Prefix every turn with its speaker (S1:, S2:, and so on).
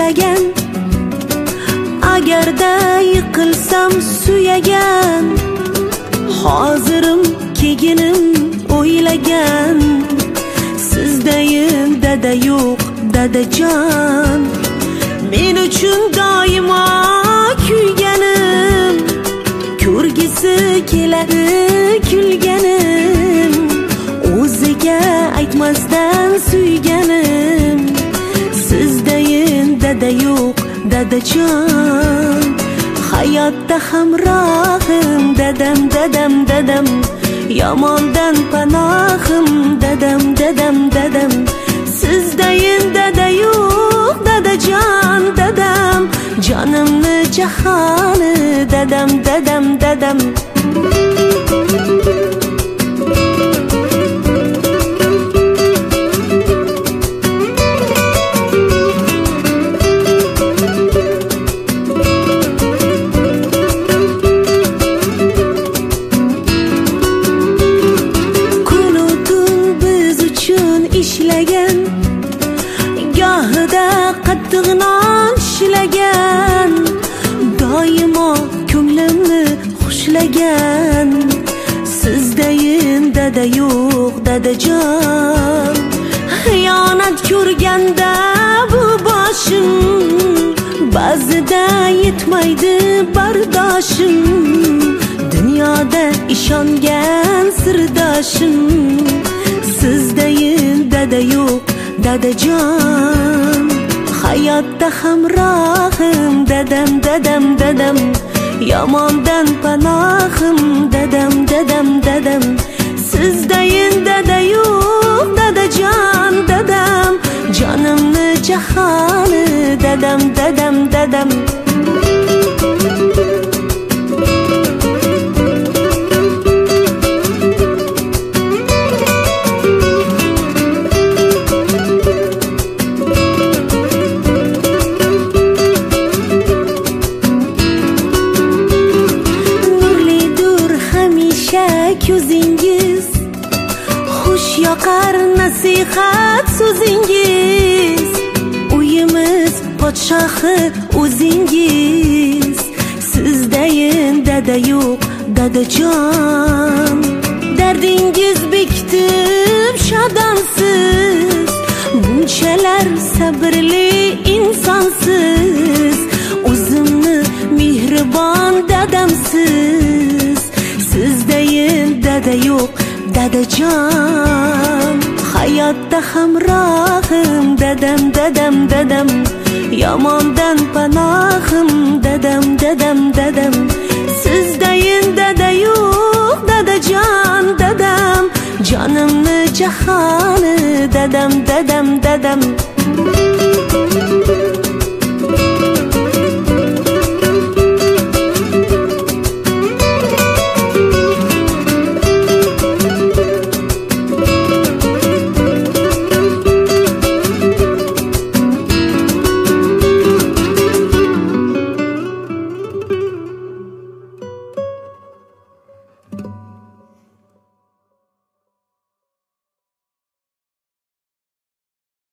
S1: ushlagan, agarda yiqilsam suyagan, hozirim keginim o'ylagan, sizdayin dada yo'q dadajon, men uchun doimo kuyganim, ko'rgisi keladi kulganim, o'ziga aytmasdan suyganim, sizdayin dada yo'q dadajon, hayotda hamrohim dadam dadam dadam, yomondan panohim dadam dadam dadam, sizdayin dada yo'q dadajon dadam, jonimni jahoni dadam dadam dadam. Ishlagan, gohida qattiq non ishlagan, doimo ko'nglimni xushlagan, sizdayin dada yo'q dadajon, xiyonat ko'rganda bu boshim, ba'zida yetmaydi bardoshim, dunyoda ishongan sirdoshim, sizdayin dada yo'q dadajon, hayotda hamrohim dadam dadam dadam, yomondan panohim dadam dadam dadam, sizdayin dada yo'q dadajon dadam, jonimni jahoni dadam dadam dadam. Ko'zingiz xush yoqar nasihat so'zingiz, uyimiz podshohi o'zingiz, sizdayin dada yo'q dadajon, dardingiz bekitib shodonsiz, bunchalar sabrli insonsiz, o'zimni mehribon dadamsiz, sizdayin dada yo'q dadajon, hayotda hamrohim dadam dadam dadam, yomondan panohim dadam dadam dadam, sizdayin dada yo'q dadajon dadam, jonimni jahoni dadam dadam dadam.